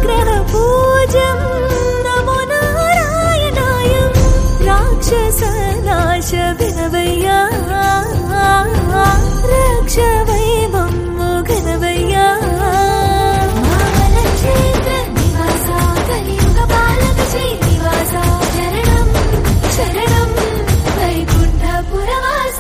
నవగ్రహ పూజం నమో నారాయణాయం రాక్షస నాశ వినవయ్యా రక్ష వై మమ్ము ఘనవయ్యా క్షేత్ర నివాస కలియుగ పాలక శ్రీనివాస శరణం శరణం వైకుంఠపురవాస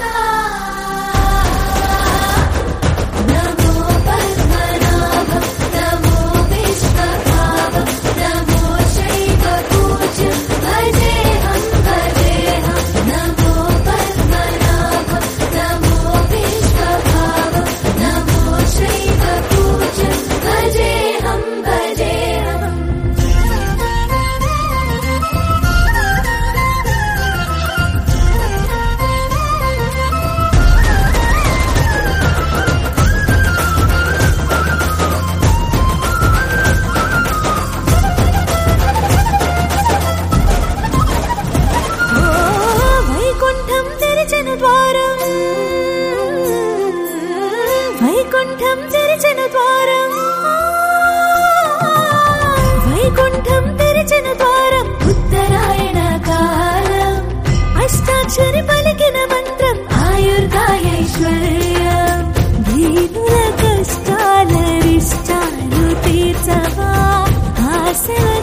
నమో పద్మనాభ నమో విశ్వభావ నమో శైవ పూజ్యం భజేహం భజేహం నమో పద్మనాభ నమో విశ్వభావ నమో శైవ పూజ్యం భజేహం భజేహం వైకుంఠం తెరిచిన ద్వారం వైకుంఠం తెరిచిన ద్వారం వైకుంఠం తెరిచిన ద్వారం ఉత్తరాయణ కాలం అష్టాక్షరి పలికిన మంత్రం ఆయుర్దాయైశ్వర్యం దీనుల కష్టాల ఇష్టాలు తీర్చవా ఆశల